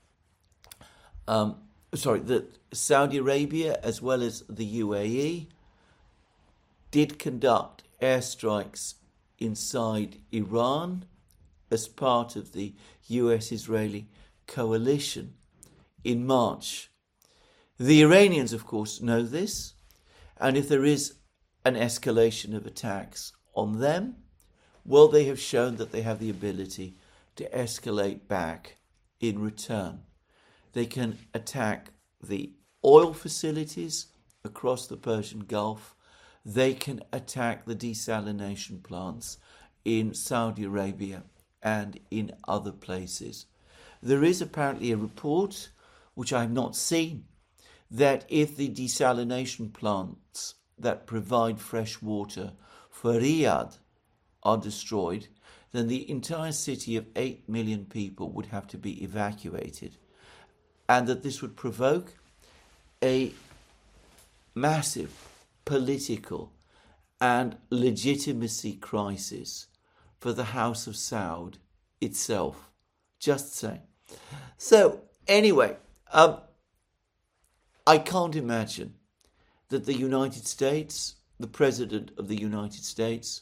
um, sorry, that Saudi Arabia as well as the U A E did conduct airstrikes inside Iran as part of the U S-Israeli coalition in March. The Iranians, of course, know this, and if there is an escalation of attacks on them, well, they have shown that they have the ability to escalate back in return. They can attack the oil facilities across the Persian Gulf. They can attack the desalination plants in Saudi Arabia and in other places. There is apparently a report, which I have not seen, that if the desalination plants that provide fresh water for Riyadh are destroyed, then the entire city of eight million people would have to be evacuated, and that this would provoke a massive political and legitimacy crisis for the House of Saud itself. Just saying. So, anyway, um, I can't imagine that the United States, the President of the United States,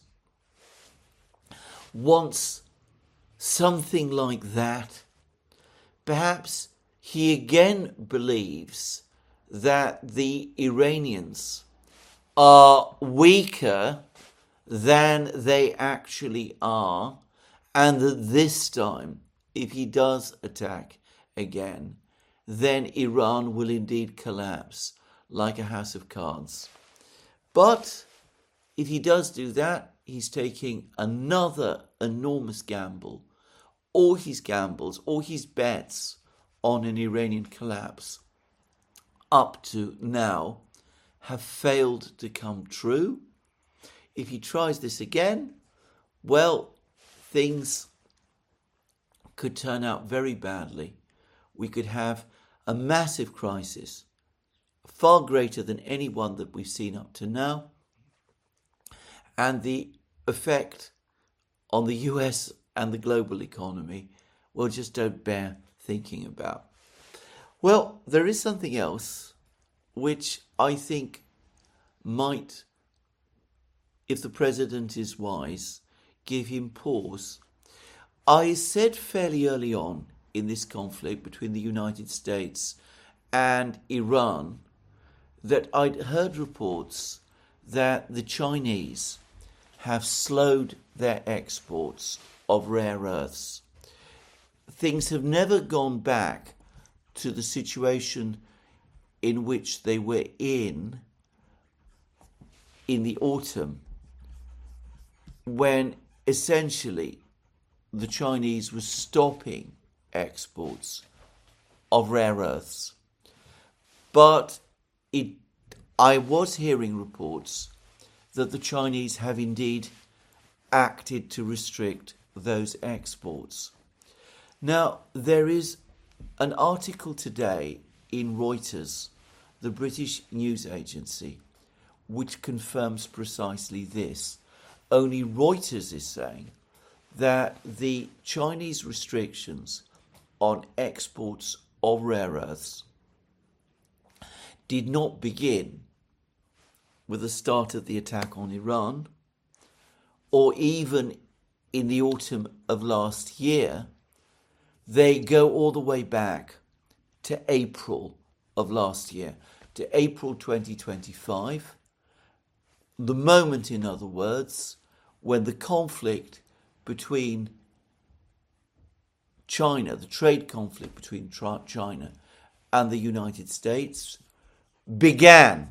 wants something like that. Perhaps he again believes that the Iranians are weaker than they actually are, and that this time, if he does attack again, then Iran will indeed collapse like a house of cards. But if he does do that, he's taking another enormous gamble. All his gambles, all his bets on an Iranian collapse up to now have failed to come true. If he tries this again, well, things could turn out very badly. We could have a massive crisis, far greater than any one that we've seen up to now, and the effect on the U S and the global economy, well, just don't bear thinking about. Well, there is something else which I think might, if the president is wise, give him pause. I said fairly early on in this conflict between the United States and Iran that I'd heard reports that the Chinese have slowed their exports of rare earths. Things have never gone back to the situation in which they were in in the autumn, when essentially the Chinese were stopping exports of rare earths. But it, I was hearing reports that the Chinese have indeed acted to restrict those exports. Now, there is an article today in Reuters, the British news agency, which confirms precisely this. Only Reuters is saying that the Chinese restrictions on exports of rare earths did not begin with the start of the attack on Iran, or even in the autumn of last year. They go all the way back to April of last year, to April twenty twenty-five, the moment, in other words, when the conflict between China, the trade conflict between China and the United States began.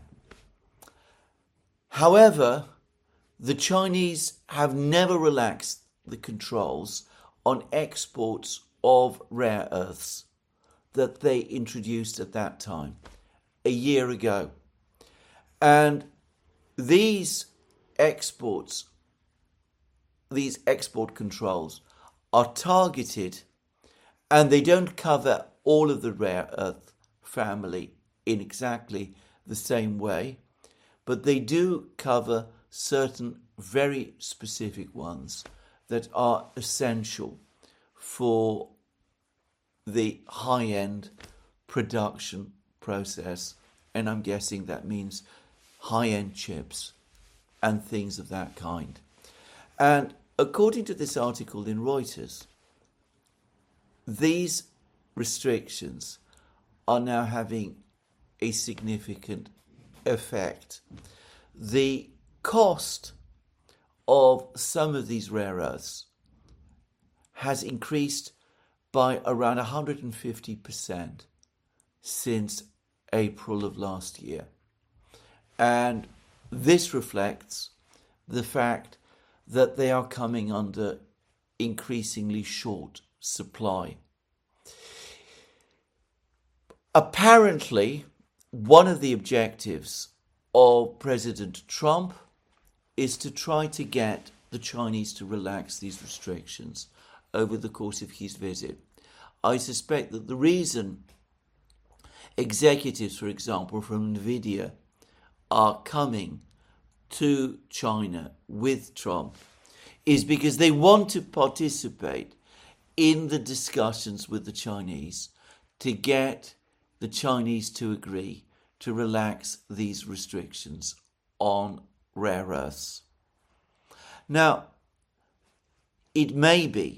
However, the Chinese have never relaxed the controls on exports of rare earths that they introduced at that time, a year ago. And these exports, these export controls are targeted, and they don't cover all of the rare earth family in exactly the same way, but they do cover certain very specific ones that are essential for the high-end production process, and I'm guessing that means high-end chips and things of that kind. And according to this article in Reuters, these restrictions are now having a significant effect. The cost of some of these rare earths has increased by around one hundred fifty percent since April of last year. And this reflects the fact that they are coming under increasingly short supply. Apparently, one of the objectives of President Trump is to try to get the Chinese to relax these restrictions over the course of his visit. I suspect that the reason executives, for example, from NVIDIA are coming to China with Trump is because they want to participate in the discussions with the Chinese to get the Chinese to agree to relax these restrictions on rare earths. Now, it may be,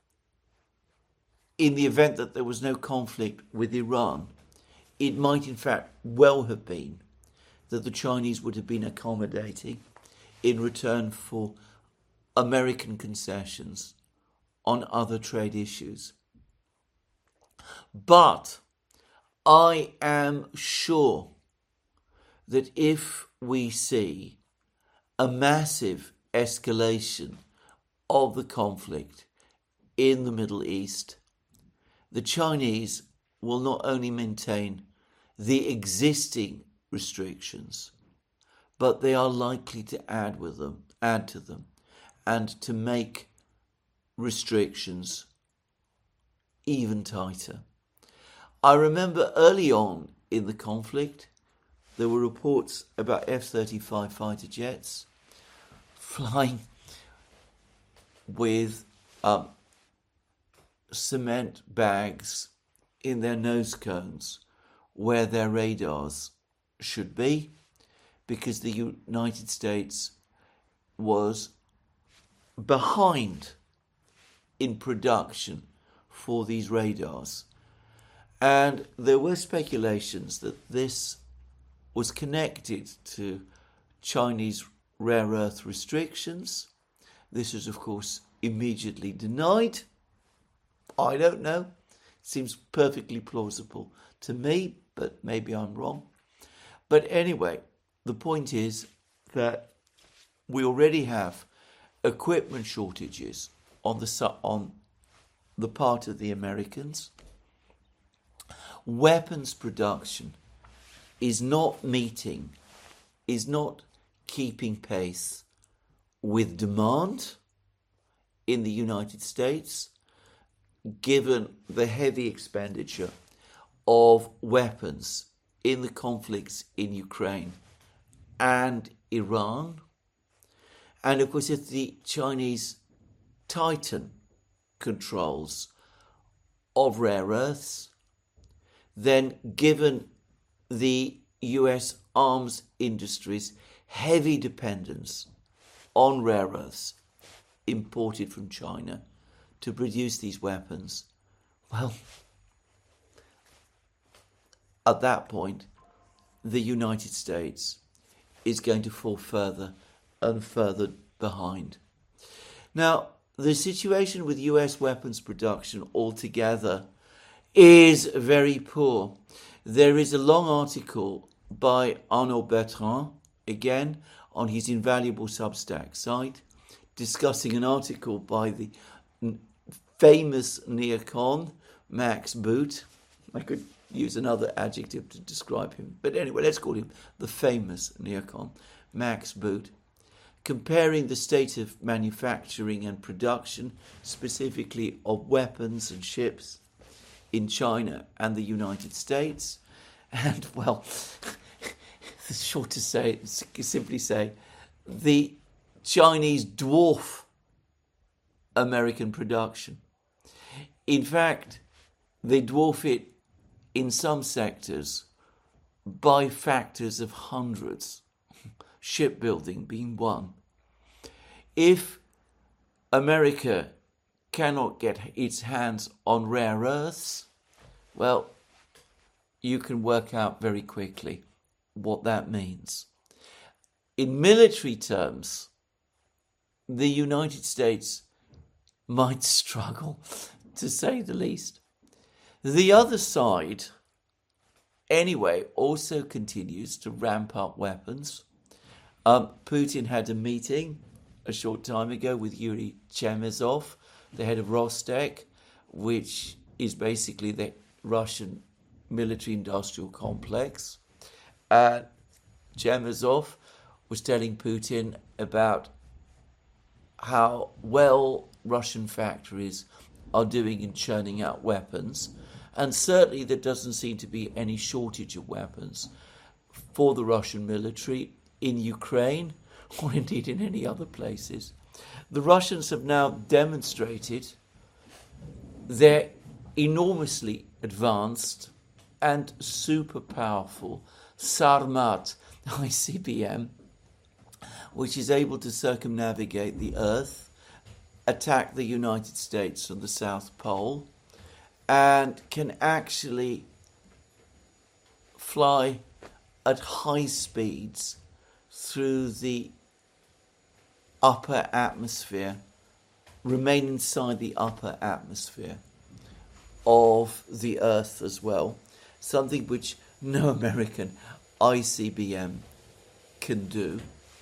in the event that there was no conflict with Iran, it might in fact well have been that the Chinese would have been accommodating in return for American concessions on other trade issues. But I am sure that if we see a massive escalation of the conflict in the Middle East, the Chinese will not only maintain the existing restrictions, but they are likely to add with them, add to them, and to make restrictions even tighter. I remember early on in the conflict, there were reports about F thirty-five fighter jets flying with um, cement bags in their nose cones where their radars should be, because the United States was behind in production for these radars. And there were speculations that this was connected to Chinese rare earth restrictions. This was, of course, immediately denied. I don't know. Seems perfectly plausible to me, but maybe I'm wrong. But anyway, the point is that we already have equipment shortages on the on the part of the Americans. Weapons production is not meeting, is not keeping pace with demand in the United States, given the heavy expenditure of weapons in the conflicts in Ukraine and Iran. And of course, if the Chinese tighten controls of rare earths, then given the U S arms industry's heavy dependence on rare earths imported from China to produce these weapons, well, at that point, the United States is going to fall further and further behind. Now, the situation with U S weapons production altogether is very poor. There is a long article by Arnaud Bertrand, again, on his invaluable Substack site, discussing an article by the famous neocon, Max Boot. I could use another adjective to describe him, but anyway, let's call him the famous neocon, Max Boot, comparing the state of manufacturing and production, specifically of weapons and ships, in China and the United States. And, well, it's short to say, simply say, the Chinese dwarf American production. In fact, they dwarf it in some sectors by factors of hundreds, shipbuilding being one. If America cannot get its hands on rare earths, well, you can work out very quickly what that means. In military terms, the United States might struggle, to say the least. The other side, anyway, also continues to ramp up weapons. Um, Putin had a meeting a short time ago with Yuri Chemezov, the head of Rostec, which is basically the Russian military-industrial complex. Uh, Chemezov was telling Putin about how well Russian factories are doing in churning out weapons, and certainly there doesn't seem to be any shortage of weapons for the Russian military in Ukraine or indeed in any other places. The Russians have now demonstrated their enormously advanced and super powerful Sarmat I C B M, which is able to circumnavigate the Earth, attack the United States from the South Pole, and can actually fly at high speeds through the upper atmosphere, remain inside the upper atmosphere of the Earth as well, something which no American I C B M can do.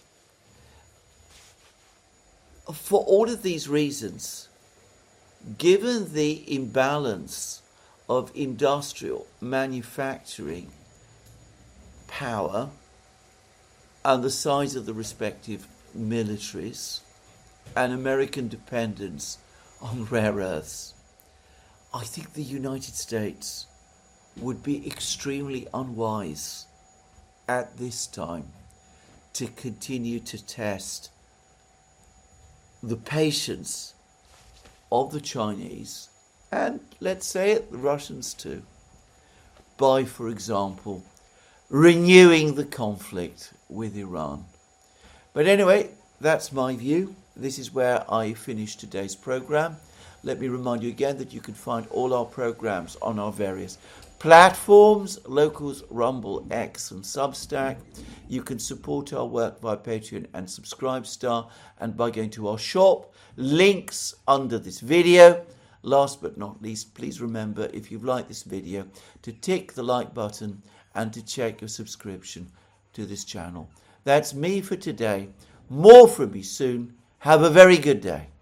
For all of these reasons, given the imbalance of industrial manufacturing power and the size of the respective militaries and American dependence on rare earths, I think the United States would be extremely unwise at this time to continue to test the patience of the Chinese, and let's say it, the Russians too, by, for example, renewing the conflict with Iran. But anyway, that's my view. This is where I finish today's program. Let me remind you again that you can find all our programs on our various platforms: Locals, Rumble, X and Substack. You can support our work via Patreon and Subscribestar and by going to our shop. Links under this video. Last but not least, please remember, if you've liked this video, to tick the like button and to check your subscription to this channel. That's me for today. More from me soon. Have a very good day.